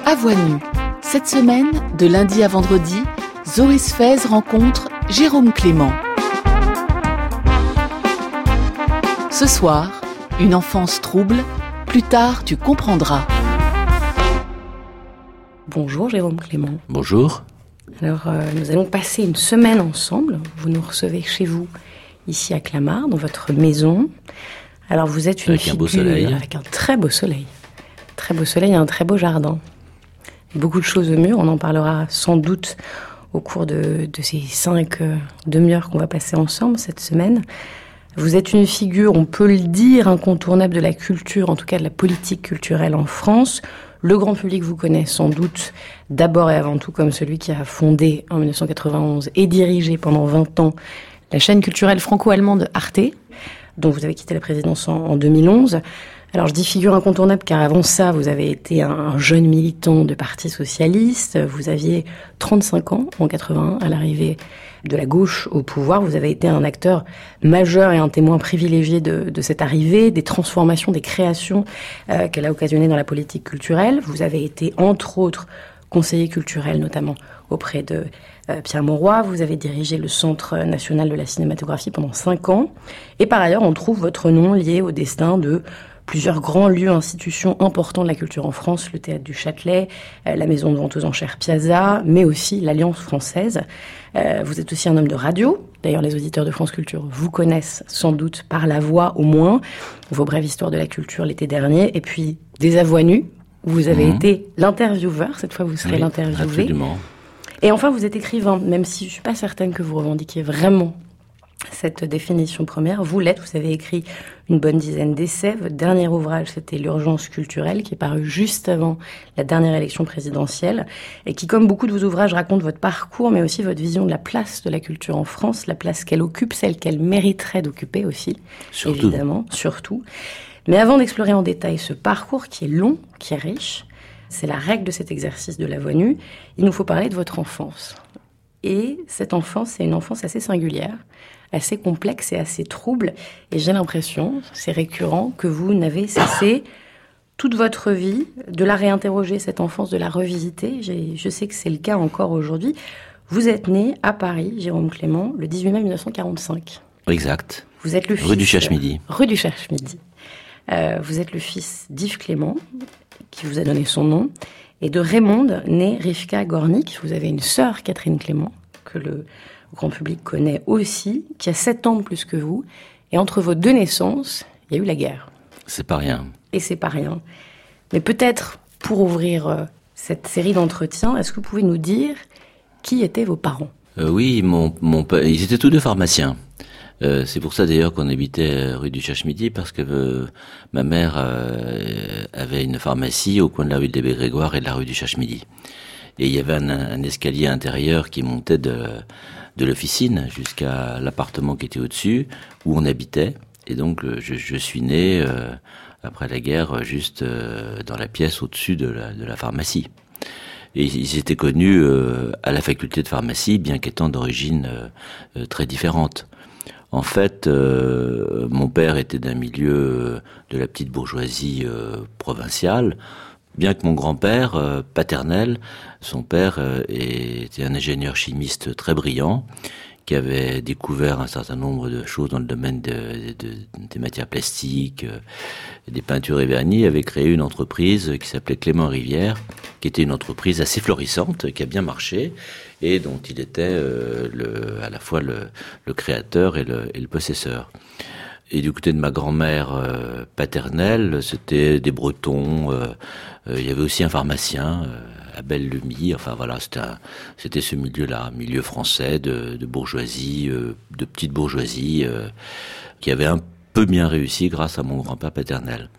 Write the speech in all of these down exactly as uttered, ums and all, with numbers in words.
À voix nue. Cette semaine, de lundi à vendredi, Zoé Sfez rencontre Jérôme Clément. Ce soir, une enfance trouble, plus tard tu comprendras. Bonjour Jérôme Clément. Bonjour. Alors, euh, nous allons passer une semaine ensemble. Vous nous recevez chez vous, ici à Clamart, dans votre maison. Alors, vous êtes une Avec figure... un beau soleil. Avec un très beau soleil. Très beau soleil et un très beau jardin. Beaucoup de choses au mur, on en parlera sans doute au cours de, de ces cinq euh, demi-heures qu'on va passer ensemble cette semaine. Vous êtes une figure, on peut le dire, incontournable de la culture, en tout cas de la politique culturelle en France. Le grand public vous connaît sans doute d'abord et avant tout comme celui qui a fondé en dix-neuf cent quatre-vingt-onze et dirigé pendant vingt ans la chaîne culturelle franco-allemande Arte, dont vous avez quitté la présidence en, en deux mille onze. Alors je dis figure incontournable car avant ça, vous avez été un jeune militant de Parti socialiste. Vous aviez trente-cinq ans en quatre-vingt-un à l'arrivée de la gauche au pouvoir. Vous avez été un acteur majeur et un témoin privilégié de, de cette arrivée, des transformations, des créations euh, qu'elle a occasionnées dans la politique culturelle. Vous avez été entre autres conseiller culturel notamment auprès de euh, Pierre Mauroy. Vous avez dirigé le Centre national de la cinématographie pendant cinq ans. Et par ailleurs, on trouve votre nom lié au destin de plusieurs grands lieux, institutions importants de la culture en France, le Théâtre du Châtelet, euh, la Maison de vente aux enchères Piazza, mais aussi l'Alliance française. Euh, vous êtes aussi un homme de radio. D'ailleurs, les auditeurs de France Culture vous connaissent sans doute par la voix au moins. Vos brèves histoires de la culture l'été dernier. Et puis, des à voix nues, où vous avez mmh. été l'intervieweur. Cette fois, vous serez oui, l'interviewé. Absolument. Et enfin, vous êtes écrivain, même si je ne suis pas certaine que vous revendiquiez vraiment cette définition première. Vous l'êtes, vous avez écrit une bonne dizaine d'essais. Votre dernier ouvrage, c'était L'urgence culturelle, qui est paru juste avant la dernière élection présidentielle, et qui, comme beaucoup de vos ouvrages, raconte votre parcours, mais aussi votre vision de la place de la culture en France, la place qu'elle occupe, celle qu'elle mériterait d'occuper aussi, surtout. évidemment, surtout. Mais avant d'explorer en détail ce parcours qui est long, qui est riche, c'est la règle de cet exercice de la voix nue, il nous faut parler de votre enfance. Et cette enfance, c'est une enfance assez singulière, assez complexe et assez trouble. Et j'ai l'impression, c'est récurrent, que vous n'avez cessé toute votre vie de la réinterroger, cette enfance, de la revisiter. J'ai, je sais que c'est le cas encore aujourd'hui. Vous êtes né à Paris, Jérôme Clément, le dix-huit mai dix-neuf cent quarante-cinq. Exact. Vous êtes le fils... Rue du Cherche-Midi. Rue du Cherche-Midi. Euh, vous êtes le fils d'Yves Clément, qui vous a donné son nom, et de Raymonde, née Rivka Gornik. Vous avez une sœur, Catherine Clément, que le grand public connaît aussi, qui a sept ans de plus que vous. Et entre vos deux naissances, il y a eu la guerre. C'est pas rien. Et c'est pas rien. Mais peut-être, pour ouvrir euh, cette série d'entretiens, est-ce que vous pouvez nous dire qui étaient vos parents ? euh, Oui, mon, mon père, ils étaient tous deux pharmaciens. Euh, c'est pour ça d'ailleurs qu'on habitait rue du Cherche-Midi, parce que euh, ma mère euh, avait une pharmacie au coin de la rue des Grégoire et de la rue du Cherche-Midi. Et il y avait un, un escalier intérieur qui montait de, de l'officine jusqu'à l'appartement qui était au-dessus, où on habitait. Et donc je, je suis né euh, après la guerre juste euh, dans la pièce au-dessus de la, de la pharmacie. Et ils étaient connus euh, à la faculté de pharmacie, bien qu'étant d'origine euh, très différente. En fait, euh, mon père était d'un milieu de la petite bourgeoisie euh, provinciale, bien que mon grand-père euh, paternel, son père euh, était un ingénieur chimiste très brillant, qui avait découvert un certain nombre de choses dans le domaine de, de, des matières plastiques, euh, des peintures et vernis, avait créé une entreprise qui s'appelait Clément Rivière, qui était une entreprise assez florissante, qui a bien marché, et dont il était euh, le, à la fois le, le créateur et le, et le possesseur. Et du côté de ma grand-mère euh, paternelle, c'était des Bretons, euh, euh, il y avait aussi un pharmacien, euh, Abel Lemie, enfin voilà, c'était, un, c'était ce milieu-là, milieu français de, de bourgeoisie, euh, de petite bourgeoisie, euh, qui avait un peu bien réussi grâce à mon grand-père paternel.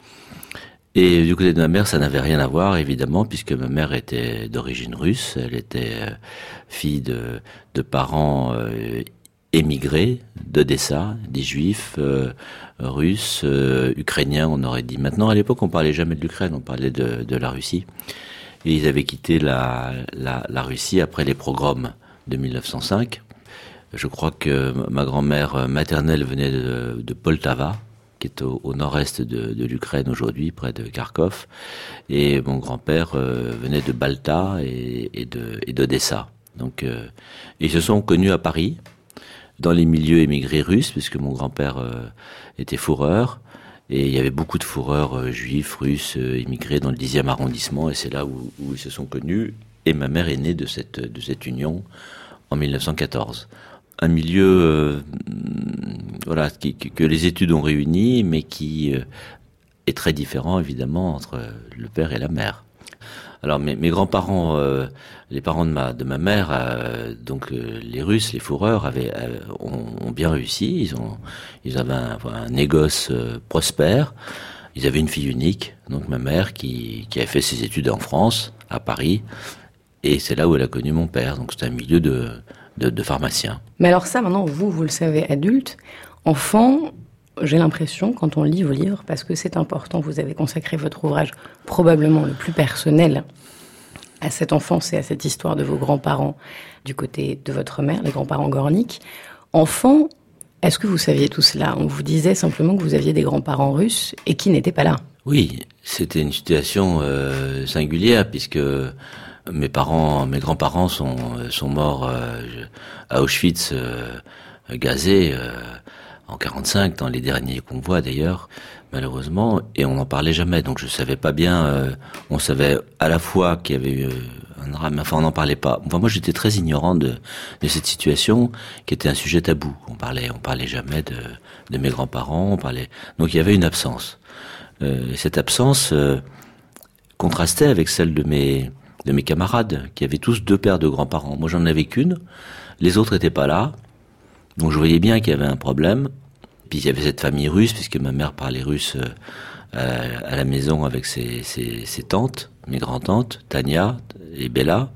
Et du côté de ma mère, ça n'avait rien à voir, évidemment, puisque ma mère était d'origine russe, elle était euh, fille de, de parents euh, émigrés d'Odessa, des juifs euh, russes, euh, ukrainiens, on aurait dit. Maintenant, à l'époque, on parlait jamais de l'Ukraine, on parlait de, de la Russie. Et ils avaient quitté la, la, la Russie après les pogroms de mille neuf cent cinq. Je crois que ma grand-mère maternelle venait de, de Poltava, qui est au, au nord-est de, de l'Ukraine aujourd'hui, près de Kharkov. Et mon grand-père euh, venait de Balta et, et, de, et d'Odessa. Donc, euh, ils se sont connus à Paris, dans les milieux émigrés russes, puisque mon grand-père euh, était fourreur. Et il y avait beaucoup de fourreurs euh, juifs, russes, euh, immigrés dans le dixième arrondissement, et c'est là où, où ils se sont connus. Et ma mère est née de cette, de cette union en mille neuf cent quatorze. Un milieu euh, voilà, qui, que les études ont réuni, mais qui euh, est très différent, évidemment, entre le père et la mère. Alors mes, mes grands-parents, euh, les parents de ma de ma mère, euh, donc euh, les Russes, les fourreurs, avaient euh, ont, ont bien réussi. Ils ont ils avaient un, un négoce euh, prospère. Ils avaient une fille unique, donc ma mère qui qui a fait ses études en France, à Paris, et c'est là où elle a connu mon père. Donc c'était un milieu de de, de pharmacien. Mais alors ça, maintenant, vous vous le savez, adulte, enfant. J'ai l'impression, quand on lit vos livres, parce que c'est important, vous avez consacré votre ouvrage probablement le plus personnel à cette enfance et à cette histoire de vos grands-parents du côté de votre mère, les grands-parents Gornik. Enfant, est-ce que vous saviez tout cela ? On vous disait simplement que vous aviez des grands-parents russes et qui n'étaient pas là. Oui, c'était une situation euh, singulière puisque mes parents, mes grands-parents sont sont morts euh, à Auschwitz, euh, gazés. Euh, en quarante-cinq, dans les derniers convois d'ailleurs, malheureusement, et on n'en parlait jamais, donc je savais pas bien, euh, on savait à la fois qu'il y avait eu un drame, mais enfin on n'en parlait pas. Enfin moi j'étais très ignorant de, de cette situation, qui était un sujet tabou. On parlait, on parlait jamais de, de mes grands-parents, on parlait, donc il y avait une absence. Euh, cette absence euh, contrastait avec celle de mes, de mes camarades, qui avaient tous deux paires de grands-parents. Moi j'en avais qu'une, les autres étaient pas là, donc je voyais bien qu'il y avait un problème. Puis il y avait cette famille russe, puisque ma mère parlait russe euh, à la maison avec ses, ses, ses tantes, mes grands-tantes, Tania et Bella,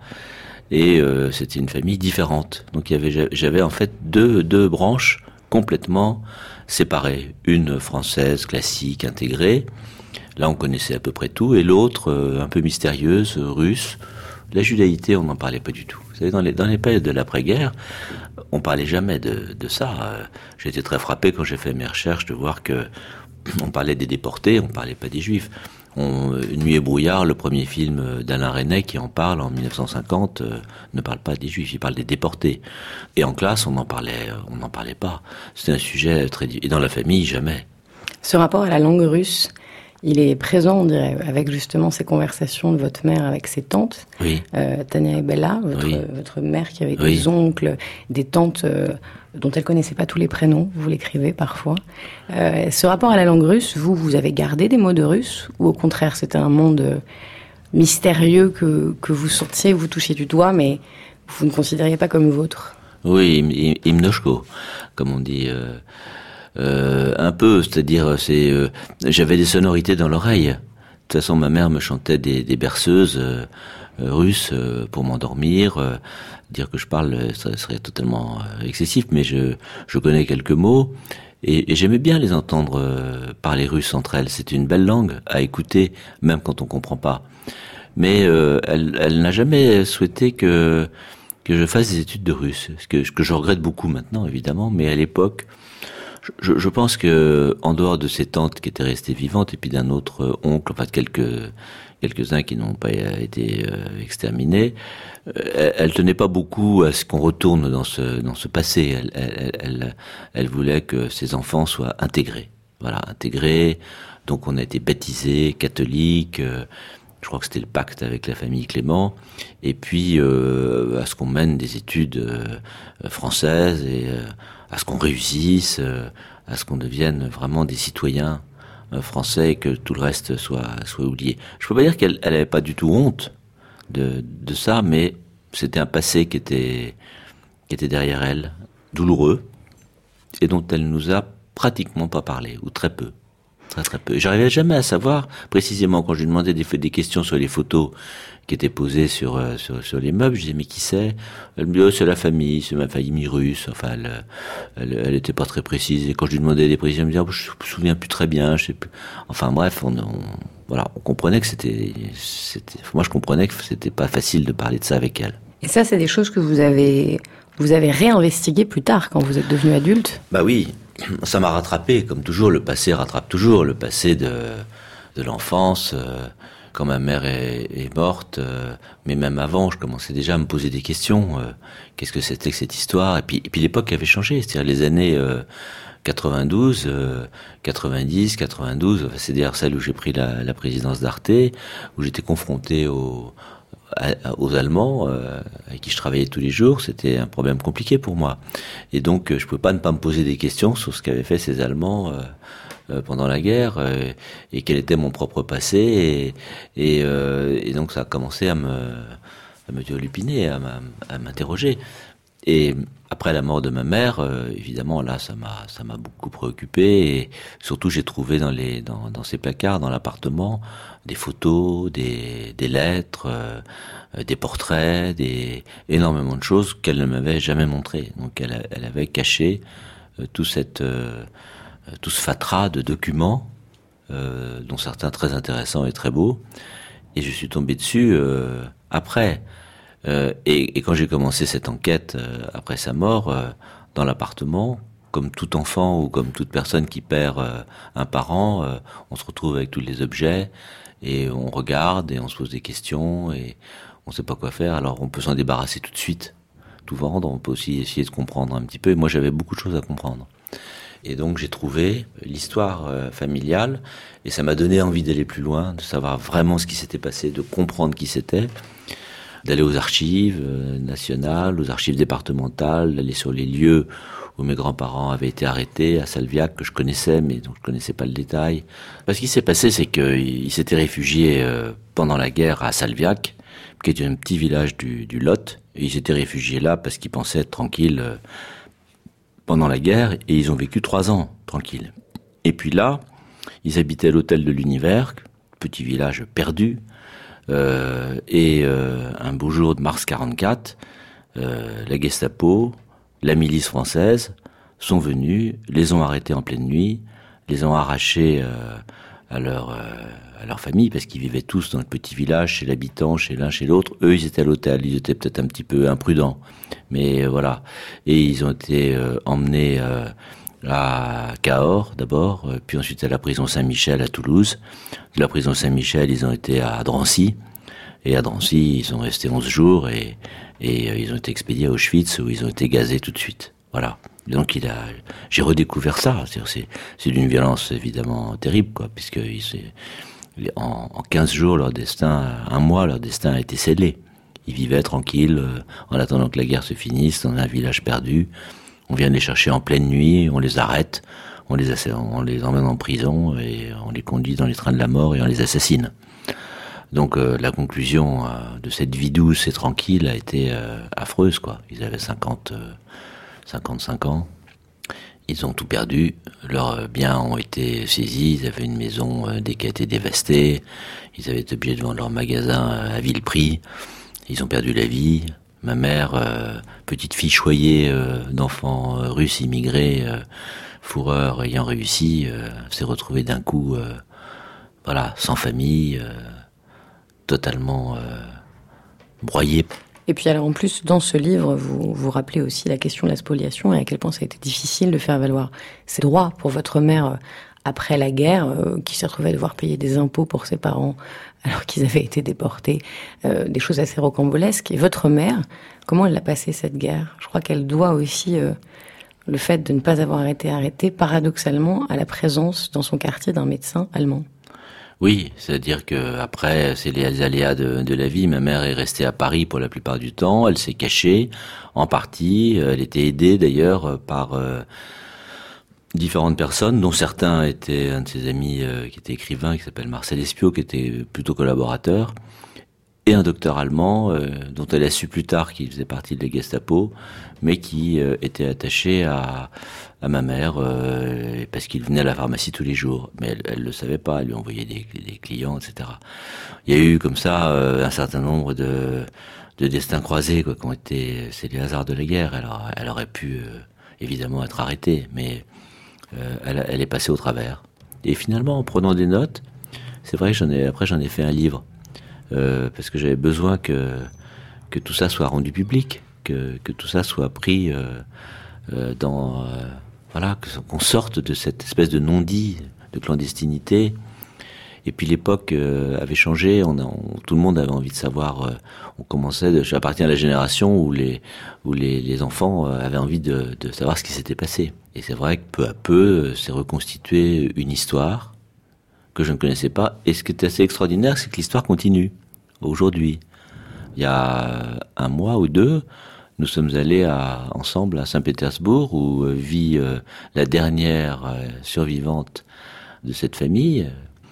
et euh, c'était une famille différente. Donc il y avait, j'avais en fait deux, deux branches complètement séparées. Une française, classique, intégrée, là on connaissait à peu près tout, et l'autre euh, un peu mystérieuse, russe. La judaïté, on n'en parlait pas du tout. Vous savez, dans les, dans les périodes de l'après-guerre, on parlait jamais de, de ça. J'ai été très frappé quand j'ai fait mes recherches de voir que on parlait des déportés, on parlait pas des juifs. On, Nuit et brouillard, le premier film d'Alain Resnais qui en parle en mille neuf cent cinquante, euh, ne parle pas des juifs, il parle des déportés. Et en classe, on n'en parlait, on n'en parlait pas. C'était un sujet très... Et dans la famille, jamais. Ce rapport à la langue russe, il est présent, on dirait, avec justement ces conversations de votre mère avec ses tantes, oui. euh, Tania et Bella, votre, oui. votre mère qui avait oui. des oncles, des tantes euh, dont elle connaissait pas tous les prénoms, vous l'écrivez parfois. Euh, ce rapport à la langue russe, vous, vous avez gardé des mots de russe, ou au contraire, c'était un monde euh, mystérieux que, que vous sortiez, vous touchiez du doigt, mais vous ne considériez pas comme vôtre? Oui, im, imnoshko, comme on dit... Euh... Euh, un peu, c'est-à-dire, c'est, euh, j'avais des sonorités dans l'oreille. De toute façon, ma mère me chantait des, des berceuses euh, euh, russes euh, pour m'endormir. Euh, dire que je parle, ça serait totalement euh, excessif, mais je, je connais quelques mots et, et j'aimais bien les entendre euh, parler russe entre elles. C'est une belle langue à écouter, même quand on comprend pas. Mais euh, elle, elle n'a jamais souhaité que que je fasse des études de russe, ce que, que je regrette beaucoup maintenant, évidemment. Mais à l'époque, Je, je pense que, en dehors de ses tantes qui étaient restées vivantes, et puis d'un autre oncle, enfin de quelques quelques-uns qui n'ont pas été euh, exterminés, euh, elle, elle tenait pas beaucoup à ce qu'on retourne dans ce dans ce passé. Elle, elle, elle, elle voulait que ses enfants soient intégrés, voilà, intégrés. Donc on a été baptisés catholiques. Euh, je crois que c'était le pacte avec la famille Clément. Et puis euh, à ce qu'on mène des études euh, françaises et euh, à ce qu'on réussisse, euh, à ce qu'on devienne vraiment des citoyens euh, français et que tout le reste soit soit oublié. Je peux pas dire qu'elle elle avait pas du tout honte de de ça, mais c'était un passé qui était qui était derrière elle, douloureux, et dont elle nous a pratiquement pas parlé, ou très peu. Très très peu. J'arrivais jamais à savoir précisément quand je lui demandais des, des questions sur les photos qui étaient posées sur euh, sur, sur les meubles. Je disais mais qui c'est? Elle me dit oh, c'est la famille, c'est ma famille russe. Enfin elle, elle elle était pas très précise. Et quand je lui demandais des précisions, elle me disait oh, je me souviens plus très bien. Je sais plus. Enfin bref, on, on voilà, on comprenait que c'était c'était. Moi je comprenais que c'était pas facile de parler de ça avec elle. Et ça c'est des choses que vous avez vous avez réinvestiguées plus tard quand vous êtes devenu adulte? Bah oui. ça m'a rattrapé, comme toujours, le passé rattrape toujours, le passé de, de l'enfance. Euh, quand ma mère est, est morte, euh, mais même avant, je commençais déjà à me poser des questions. Euh, qu'est-ce que c'était que cette histoire ? Et puis, et puis l'époque avait changé, c'est-à-dire les années euh, quatre-vingt-douze, euh, quatre-vingt-dix, quatre-vingt-douze, c'est d'ailleurs celle où j'ai pris la, la présidence d'Arte, où j'étais confronté aux, aux Allemands, euh, avec qui je travaillais tous les jours. C'était un problème compliqué pour moi. Et donc, je ne pouvais pas ne pas me poser des questions sur ce qu'avaient fait ces Allemands euh, euh, pendant la guerre, euh, et quel était mon propre passé. Et, et, euh, et donc, ça a commencé à me, à me turlupiner, à, à m'interroger. Et après la mort de ma mère, euh, évidemment, là, ça m'a, ça m'a beaucoup préoccupé. Et surtout, j'ai trouvé dans les, dans, dans ces placards, dans l'appartement, des photos, des, des lettres, euh, des portraits, des énormément de choses qu'elle ne m'avait jamais montrées. Donc, elle, elle avait caché euh, tout cette, euh, tout ce fatras de documents, euh, dont certains très intéressants et très beaux. Et je suis tombé dessus euh, après. Euh, et, et quand j'ai commencé cette enquête euh, après sa mort, euh, dans l'appartement, comme tout enfant ou comme toute personne qui perd euh, un parent, euh, on se retrouve avec tous les objets et on regarde et on se pose des questions et on ne sait pas quoi faire. Alors on peut s'en débarrasser tout de suite, tout vendre, on peut aussi essayer de comprendre un petit peu. Et moi j'avais beaucoup de choses à comprendre. Et donc j'ai trouvé l'histoire euh, familiale et ça m'a donné envie d'aller plus loin, de savoir vraiment ce qui s'était passé, de comprendre qui c'était. D'aller aux archives euh, nationales, aux archives départementales, d'aller sur les lieux où mes grands-parents avaient été arrêtés, à Salviac, que je connaissais, mais dont je connaissais pas le détail. Ce qui s'est passé, c'est qu'ils s'étaient réfugiés euh, pendant la guerre à Salviac, qui est un petit village du, du Lot, et ils s'étaient réfugiés là parce qu'ils pensaient être tranquilles euh, pendant la guerre, et ils ont vécu trois ans tranquilles. Et puis là, ils habitaient l'hôtel de l'Univers, petit village perdu. Euh, et euh, un beau jour de mars quarante-quatre, euh, la Gestapo, la milice française sont venus, les ont arrêtés en pleine nuit, les ont arrachés euh, à leur euh, à leur famille parce qu'ils vivaient tous dans le petit village, chez l'habitant, chez l'un, chez l'autre. Eux, ils étaient à l'hôtel, ils étaient peut-être un petit peu imprudents, mais euh, voilà. Et ils ont été euh, emmenés euh, à Cahors d'abord, euh, puis ensuite à la prison Saint-Michel à Toulouse. De la prison Saint-Michel, ils ont été à Drancy. Et à Drancy, ils sont restés onze jours et, et euh, ils ont été expédiés à Auschwitz où ils ont été gazés tout de suite. Voilà. Donc il a, j'ai redécouvert ça. C'est, c'est, c'est d'une violence évidemment terrible, quoi, puisque il, c'est, en, en quinze jours, leur destin, un mois, leur destin a été scellé. Ils vivaient tranquilles euh, en attendant que la guerre se finisse dans un village perdu. On vient les chercher en pleine nuit, on les arrête, on les, ass- on les emmène en prison et on les conduit dans les trains de la mort et on les assassine. Donc euh, la conclusion euh, de cette vie douce et tranquille a été euh, affreuse, quoi. Ils avaient cinquante, euh, cinquante-cinq ans, ils ont tout perdu, leurs biens ont été saisis, ils avaient une maison euh, qui a été dévastée, ils avaient été obligés de vendre leur magasin à vil prix, ils ont perdu la vie. Ma mère, euh, petite fille choyée euh, d'enfants euh, russes immigrés, euh, fourreurs ayant réussi, euh, s'est retrouvée d'un coup, euh, voilà, sans famille, euh, totalement euh, broyée. Et puis alors en plus, dans ce livre, vous vous rappelez aussi la question de la spoliation et à quel point ça a été difficile de faire valoir ses droits pour votre mère après la guerre, euh, qui s'est retrouvée à devoir payer des impôts pour ses parents alors qu'ils avaient été déportés, euh, des choses assez rocambolesques. Et votre mère, comment elle a passé cette guerre ? Je crois qu'elle doit aussi euh, le fait de ne pas avoir été arrêtée, paradoxalement, à la présence dans son quartier d'un médecin allemand. Oui, c'est-à-dire que après, c'est les aléas de, de la vie. Ma mère est restée à Paris pour la plupart du temps. Elle s'est cachée, en partie. Elle était aidée d'ailleurs par euh, différentes personnes, dont certains étaient un de ses amis euh, qui était écrivain, qui s'appelle Marcel Espiau, qui était plutôt collaborateur, et un docteur allemand euh, dont elle a su plus tard qu'il faisait partie de la Gestapo, mais qui euh, était attaché à, à ma mère euh, parce qu'il venait à la pharmacie tous les jours. Mais elle, elle le savait pas, elle lui envoyait des, des clients, et cetera. Il y a eu comme ça euh, un certain nombre de, de destins croisés, quoi, qui ont été, c'est les hasards de la guerre. Alors, elle aurait pu euh, évidemment être arrêtée, mais euh, elle, elle est passée au travers. Et finalement, en prenant des notes, c'est vrai que j'en ai, après j'en ai fait un livre. Euh, parce que j'avais besoin que que tout ça soit rendu public, que que tout ça soit pris euh, euh, dans euh, voilà, qu'on sorte de cette espèce de non-dit, de clandestinité. Et puis l'époque euh, avait changé, on, a, on tout le monde avait envie de savoir. Euh, on commençait, de, j'appartiens à la génération où les où les, les enfants euh, avaient envie de, de savoir ce qui s'était passé. Et c'est vrai que peu à peu, euh, s'est reconstituée une histoire que je ne connaissais pas. Et ce qui est assez extraordinaire, c'est que l'histoire continue aujourd'hui. Il y a un mois ou deux, nous sommes allés à, ensemble à Saint-Pétersbourg, où euh, vit euh, la dernière euh, survivante de cette famille.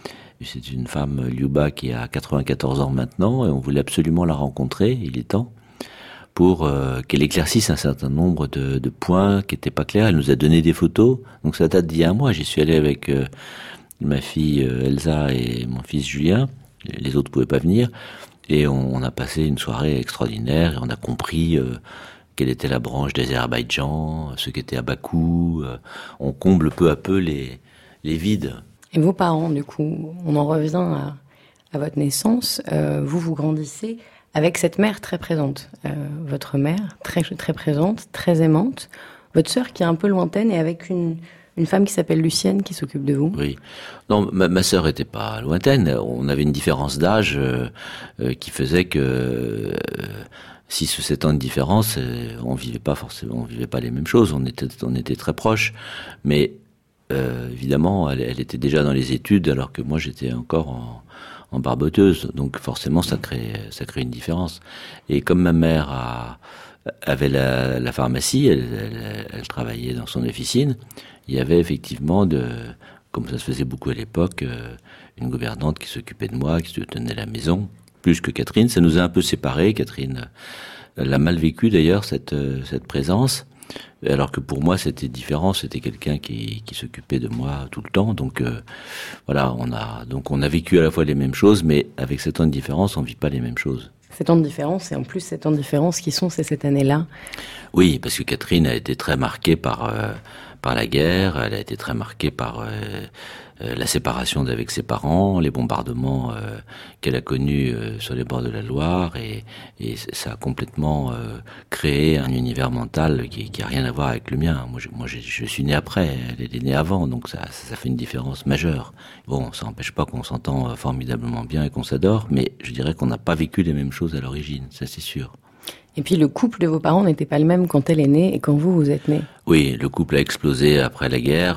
C'est une femme, Liuba, qui a quatre-vingt-quatorze ans maintenant, et on voulait absolument la rencontrer, il est temps, pour euh, qu'elle éclaircisse un certain nombre de, de points qui n'étaient pas clairs. Elle nous a donné des photos, donc ça date d'il y a un mois. J'y suis allé avec euh, ma fille euh, Elsa et mon fils Julien, les autres ne pouvaient pas venir, et on, on a passé une soirée extraordinaire, et on a compris euh, quelle était la branche d'Azerbaïdjan, ce qu'était à Bakou. Euh, on comble peu à peu les, les vides. Et vos parents, du coup, on en revient à, à votre naissance, euh, vous, vous grandissez avec cette mère très présente. Euh, votre mère, très, très présente, très aimante. Votre sœur qui est un peu lointaine et avec une, une femme qui s'appelle Lucienne qui s'occupe de vous. Oui. Non, ma, ma sœur était pas lointaine. On avait une différence d'âge euh, euh, qui faisait que euh, six ou sept ans de différence, euh, on vivait pas forcément, on vivait pas les mêmes choses. On était, on était très proches. Mais Euh, évidemment, elle, elle était déjà dans les études, alors que moi j'étais encore en, en barboteuse. Donc forcément, ça crée, ça crée une différence. Et comme ma mère a, avait la, la pharmacie, elle, elle, elle travaillait dans son officine. Il y avait effectivement, de, comme ça se faisait beaucoup à l'époque, euh, une gouvernante qui s'occupait de moi, qui se tenait la maison, plus que Catherine. Ça nous a un peu séparés. Catherine l'a mal vécu d'ailleurs, cette, cette présence. Alors que pour moi c'était différent, c'était quelqu'un qui, qui s'occupait de moi tout le temps, donc euh, voilà, on a donc on a vécu à la fois les mêmes choses, mais avec sept ans de différence, on vit pas les mêmes choses. Sept ans de différence, et en plus sept ans de différence qui sont c'est cette année-là. Oui, parce que Catherine a été très marquée par euh, par la guerre, elle a été très marquée par euh, euh, la séparation d'avec ses parents, les bombardements euh, qu'elle a connus euh, sur les bords de la Loire, et, et ça a complètement euh, créé un univers mental qui, qui a rien à voir avec le mien. Moi, je, moi, je, je suis né après, elle est née avant, donc ça, ça fait une différence majeure. Bon, ça n'empêche pas qu'on s'entend formidablement bien et qu'on s'adore, mais je dirais qu'on n'a pas vécu les mêmes choses à l'origine, ça c'est sûr. Et puis le couple de vos parents n'était pas le même quand elle est née et quand vous, vous êtes né. Oui, le couple a explosé après la guerre,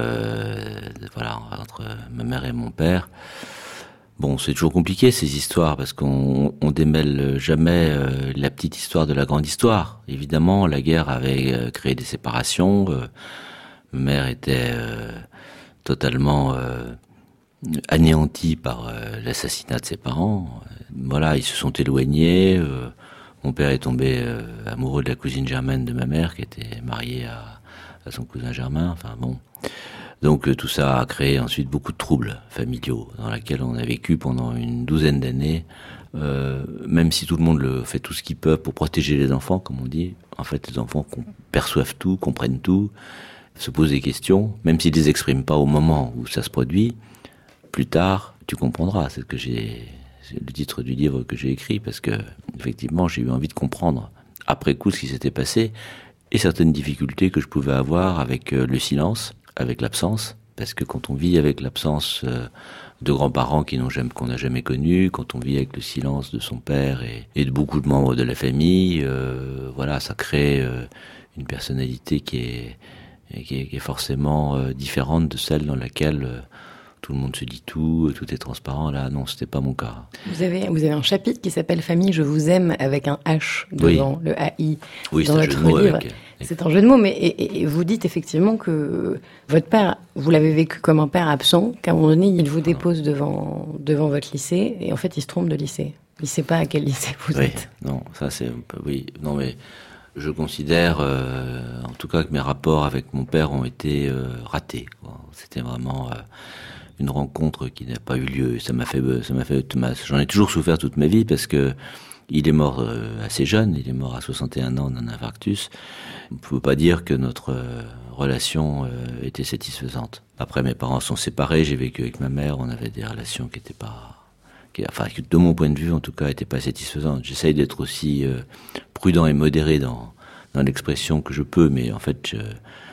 euh, voilà, entre ma mère et mon père. Bon, c'est toujours compliqué ces histoires, parce qu'on on démêle jamais euh, la petite histoire de la grande histoire. Évidemment, la guerre avait euh, créé des séparations. Euh, ma mère était euh, totalement euh, anéantie par euh, l'assassinat de ses parents. Voilà, ils se sont éloignés. Euh, Mon père est tombé euh, amoureux de la cousine germaine de ma mère, qui était mariée à, à son cousin germain. Enfin bon, donc euh, tout ça a créé ensuite beaucoup de troubles familiaux, dans lesquels on a vécu pendant une douzaine d'années. Euh, même si tout le monde le fait tout ce qu'il peut pour protéger les enfants, comme on dit, en fait les enfants perçoivent tout, comprennent tout, se posent des questions, même s'ils les expriment pas au moment où ça se produit. Plus tard, tu comprendras. C'est ce que j'ai. C'est le titre du livre que j'ai écrit, parce que effectivement j'ai eu envie de comprendre après coup ce qui s'était passé et certaines difficultés que je pouvais avoir avec le silence, avec l'absence, parce que quand on vit avec l'absence de grands-parents qui n'ont jamais, qu'on n'a jamais connus, quand on vit avec le silence de son père et, et de beaucoup de membres de la famille, euh, voilà, ça crée euh, une personnalité qui est, qui est, qui est forcément euh, différente de celle dans laquelle euh, tout le monde se dit tout, tout est transparent. Là, non, c'était pas mon cas. Vous avez, vous avez un chapitre qui s'appelle « Famille, je vous aime » avec un H devant, oui. Le A I, oui, dans votre livre. Avec... C'est un jeu de mots, mais et, et vous dites effectivement que votre père, vous l'avez vécu comme un père absent, qu'à un moment donné, il vous dépose devant, devant votre lycée, et en fait, il se trompe de lycée. Il sait pas à quel lycée vous oui, êtes. Non, ça c'est un peu... Oui, non mais... Je considère, euh, en tout cas, que mes rapports avec mon père ont été euh, ratés, quoi. C'était vraiment... Euh, une rencontre qui n'a pas eu lieu. Ça m'a fait, ça m'a fait, j'en ai toujours souffert toute ma vie, parce que il est mort euh, assez jeune, il est mort à soixante et un ans d'un infarctus. On ne peut pas dire que notre euh, relation euh, était satisfaisante. Après, mes parents sont séparés, j'ai vécu avec ma mère, on avait des relations qui n'étaient pas, qui, enfin, qui, de mon point de vue, en tout cas, n'étaient pas satisfaisantes. J'essaye d'être aussi euh, prudent et modéré dans, dans l'expression que je peux, mais en fait, je,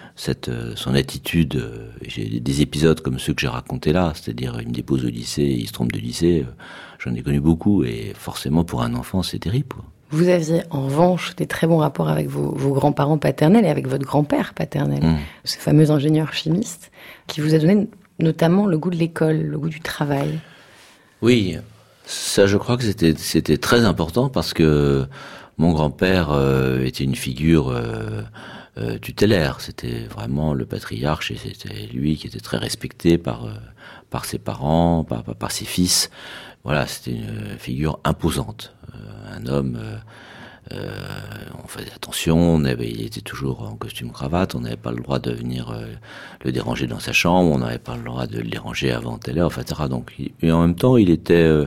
cette, son attitude. Euh, j'ai des épisodes comme ceux que j'ai racontés là, c'est-à-dire il me dépose au lycée, il se trompe de lycée. Euh, j'en ai connu beaucoup et forcément pour un enfant c'est terrible, quoi. Vous aviez en revanche des très bons rapports avec vos, vos grands-parents paternels et avec votre grand-père paternel, mmh. ce fameux ingénieur chimiste qui vous a donné notamment le goût de l'école, le goût du travail. Oui, ça je crois que c'était, c'était très important parce que mon grand-père euh, était une figure euh, euh, tutélaire, c'était vraiment le patriarche et c'était lui qui était très respecté par, euh, par ses parents, par, par, par ses fils. Voilà, c'était une figure imposante. Euh, un homme, euh, euh, on faisait attention, on avait, il était toujours en costume cravate, on n'avait pas le droit de venir euh, le déranger dans sa chambre, on n'avait pas le droit de le déranger avant telle heure, et cetera. Donc, il, et en même temps, il était, euh,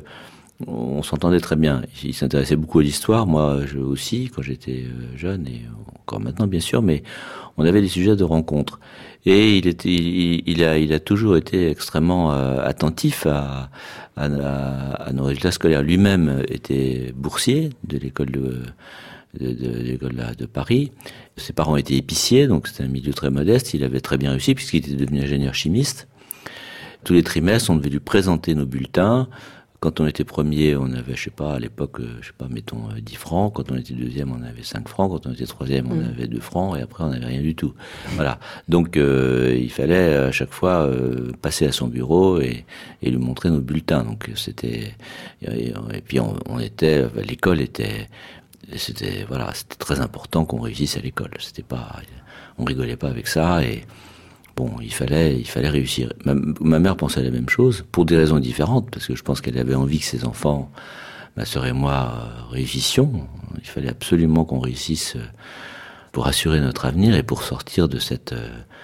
on s'entendait très bien. Il s'intéressait beaucoup à l'histoire, moi je aussi, quand j'étais jeune, et encore maintenant bien sûr, mais on avait des sujets de rencontre. Et il était, il, il a, il a toujours été extrêmement euh, attentif à, à, à nos résultats scolaires. Lui-même était boursier de l'école de, de, de, de l'école de Paris. Ses parents étaient épiciers, donc c'était un milieu très modeste. Il avait très bien réussi puisqu'il était devenu ingénieur chimiste. Tous les trimestres, on devait lui présenter nos bulletins. Quand on était premier, on avait, je sais pas, à l'époque, je sais pas, mettons dix francs. Quand on était deuxième, on avait cinq francs. Quand on était troisième, on mmh. avait deux francs. Et après, on n'avait rien du tout. Voilà. Donc, euh, il fallait à chaque fois euh, passer à son bureau et, et lui montrer nos bulletins. Donc, c'était... Et, et puis, on, on était... L'école était... C'était, voilà, c'était très important qu'on réussisse à l'école. C'était pas... On rigolait pas avec ça et... Bon, il fallait, il fallait réussir. Ma, ma mère pensait la même chose, pour des raisons différentes, parce que je pense qu'elle avait envie que ses enfants, ma sœur et moi, réussissions. Il fallait absolument qu'on réussisse pour assurer notre avenir et pour sortir de cette,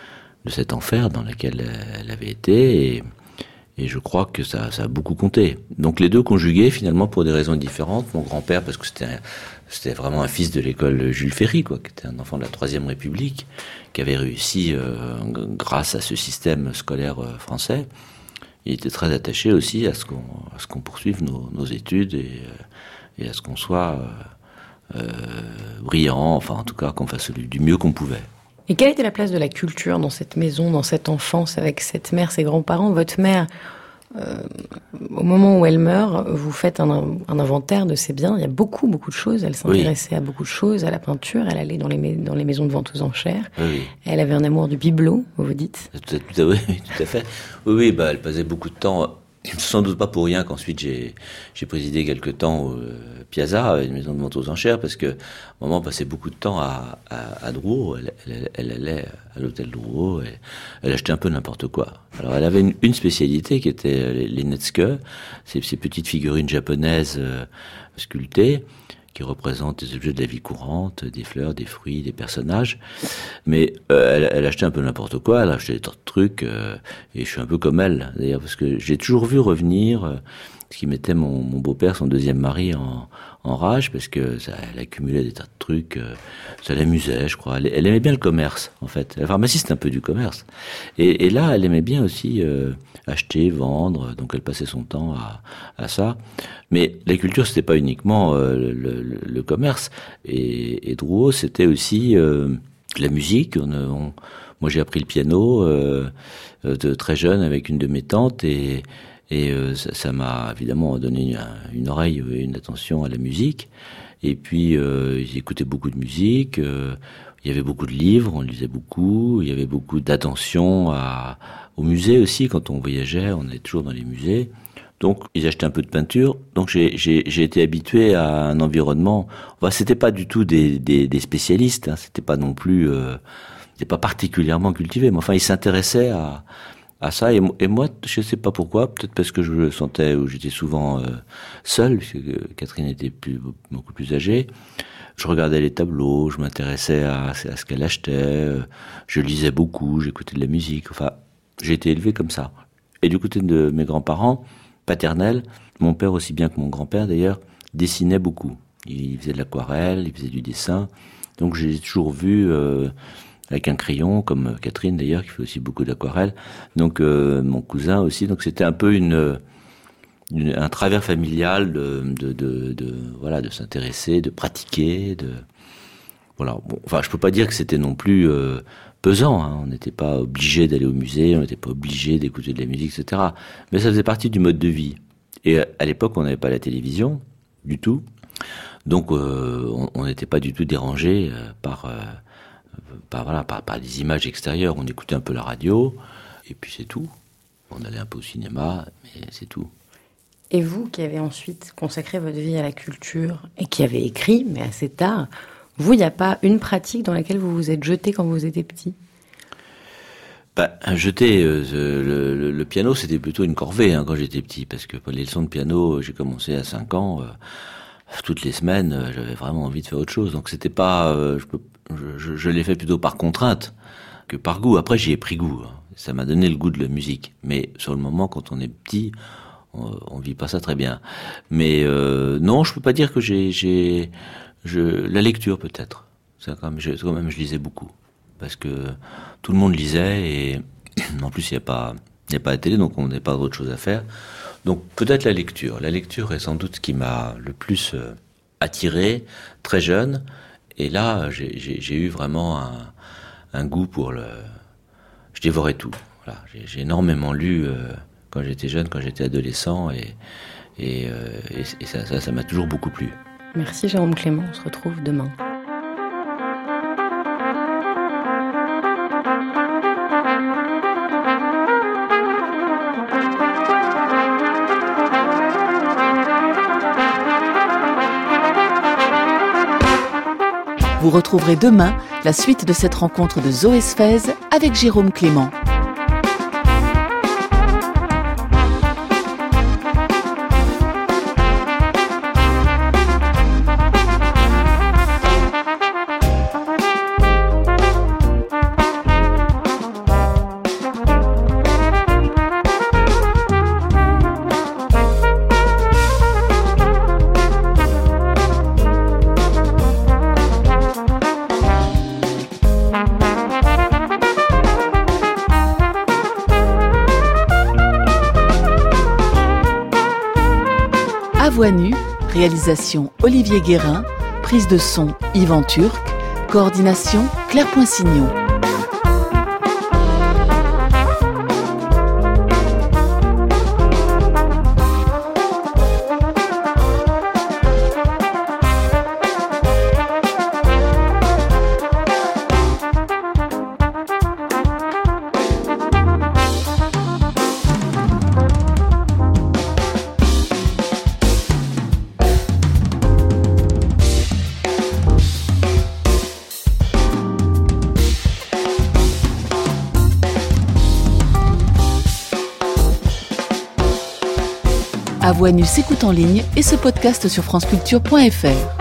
de cet enfer dans lequel elle avait été. Et, et je crois que ça, ça a beaucoup compté. Donc les deux conjugués, finalement, pour des raisons différentes. Mon grand-père, parce que c'était un, c'était vraiment un fils de l'école Jules Ferry, quoi, qui était un enfant de la Troisième République, qui avait réussi euh, grâce à ce système scolaire euh, français. Il était très attaché aussi à ce qu'on, à ce qu'on poursuive nos, nos études et, euh, et à ce qu'on soit euh, euh, brillant, enfin en tout cas qu'on fasse du mieux qu'on pouvait. Et quelle était la place de la culture dans cette maison, dans cette enfance, avec cette mère, ses grands-parents? Votre mère, euh, au moment où elle meurt, vous faites un, un inventaire de ses biens. Il y a beaucoup, beaucoup de choses. Elle s'intéressait oui. à beaucoup de choses, à la peinture. Elle allait dans les, dans les maisons de vente aux enchères. Oui. Elle avait un amour du bibelot, vous vous dites? Tout à, tout à, oui, tout à fait. Oui, oui, bah, elle passait beaucoup de temps... Sans doute pas pour rien qu'ensuite j'ai, j'ai présidé quelque temps au euh, Piazza, une maison de vente aux enchères, parce que maman passait beaucoup de temps à, à, à Drouot. Elle, elle, elle allait à l'hôtel Drouot et elle achetait un peu n'importe quoi. Alors elle avait une, une spécialité qui était les, les Netsuke, ces, ces petites figurines japonaises euh, sculptées, qui représentent des objets de la vie courante, des fleurs, des fruits, des personnages. Mais euh, elle, elle achetait un peu n'importe quoi, elle achetait des tas de trucs, euh, et je suis un peu comme elle, d'ailleurs, parce que j'ai toujours vu revenir euh, ce qui mettait mon, mon beau-père, son deuxième mari, en, en rage, parce que ça, elle accumulait des tas de trucs, euh, ça l'amusait, je crois. Elle, elle aimait bien le commerce, en fait. La pharmacie, c'est un peu du commerce. Et, et là, elle aimait bien aussi euh, acheter, vendre, donc elle passait son temps à, à ça. Mais la culture, c'était pas uniquement euh, le, le, le commerce. Et, et Drouot, c'était aussi euh, la musique. On, on, moi, j'ai appris le piano euh, de très jeune avec une de mes tantes et, et euh, ça, ça m'a évidemment donné une, une oreille et une attention à la musique. Et puis, euh, j'écoutais beaucoup de musique. Euh, il y avait beaucoup de livres, on lisait beaucoup. Il y avait beaucoup d'attention à, au musée aussi. Quand on voyageait, on allait toujours dans les musées. Donc, ils achetaient un peu de peinture. Donc, j'ai, j'ai, j'ai été habitué à un environnement. Enfin, c'était pas du tout des, des, des spécialistes. Hein. C'était pas non plus, euh, c'était pas particulièrement cultivé. Mais enfin, ils s'intéressaient à, à ça. Et, et moi, je sais pas pourquoi. Peut-être parce que je le sentais, où j'étais souvent euh, seul, puisque Catherine était plus, beaucoup plus âgée. Je regardais les tableaux, je m'intéressais à, à ce qu'elle achetait. Je lisais beaucoup, j'écoutais de la musique. Enfin, j'ai été élevé comme ça. Et du côté de mes grands-parents paternel, mon père aussi bien que mon grand-père d'ailleurs, dessinait beaucoup. Il faisait de l'aquarelle, il faisait du dessin. Donc j'ai toujours vu euh, avec un crayon, comme Catherine d'ailleurs, qui fait aussi beaucoup d'aquarelle. Donc euh, mon cousin aussi. Donc c'était un peu une, une un travers familial de, de, de, de voilà, de s'intéresser, de pratiquer, de voilà. Bon, enfin, je peux pas dire que c'était non plus euh, pesant, hein. On n'était pas obligé d'aller au musée, on n'était pas obligé d'écouter de la musique, et cetera. Mais ça faisait partie du mode de vie. Et à l'époque, on n'avait pas la télévision, du tout. Donc, euh, on n'était pas du tout dérangé euh, par, euh, par, voilà, par, par les images extérieures. On écoutait un peu la radio, et puis c'est tout. On allait un peu au cinéma, mais c'est tout. Et vous, qui avez ensuite consacré votre vie à la culture, et qui avez écrit, mais assez tard, vous, il n'y a pas une pratique dans laquelle vous vous êtes jeté quand vous étiez petit ? Bah, jeter euh, le, le, le piano, c'était plutôt une corvée hein, quand j'étais petit, parce que pour les leçons de piano, j'ai commencé à cinq ans, euh, toutes les semaines, euh, j'avais vraiment envie de faire autre chose. Donc c'était pas, euh, je, peux, je, je, je l'ai fait plutôt par contrainte que par goût. Après, j'y ai pris goût. Hein. Ça m'a donné le goût de la musique. Mais sur le moment, quand on est petit, on, on vit pas ça très bien. Mais euh, non, je peux pas dire que j'ai, j'ai, je, la lecture peut-être. C'est quand même, je, quand même, je lisais beaucoup. Parce que tout le monde lisait et en plus il n'y a pas, il n'y a pas la télé, donc on n'a pas d'autre chose à faire. Donc peut-être la lecture. La lecture est sans doute ce qui m'a le plus euh, attiré très jeune. Et là, j'ai, j'ai, j'ai eu vraiment un, un goût pour le. Je dévorais tout. Voilà, j'ai, j'ai énormément lu euh, quand j'étais jeune, quand j'étais adolescent, et et, euh, et, et ça, ça, ça m'a toujours beaucoup plu. Merci Jérôme Clément. On se retrouve demain. Vous retrouverez demain la suite de cette rencontre de Zoé Sfez avec Jérôme Clément. Voix nue, réalisation Olivier Guérin, prise de son Yvan Turc, coordination Claire Poinsignon. À Voix nue s'écoute en ligne et se podcast sur franceculture point f r.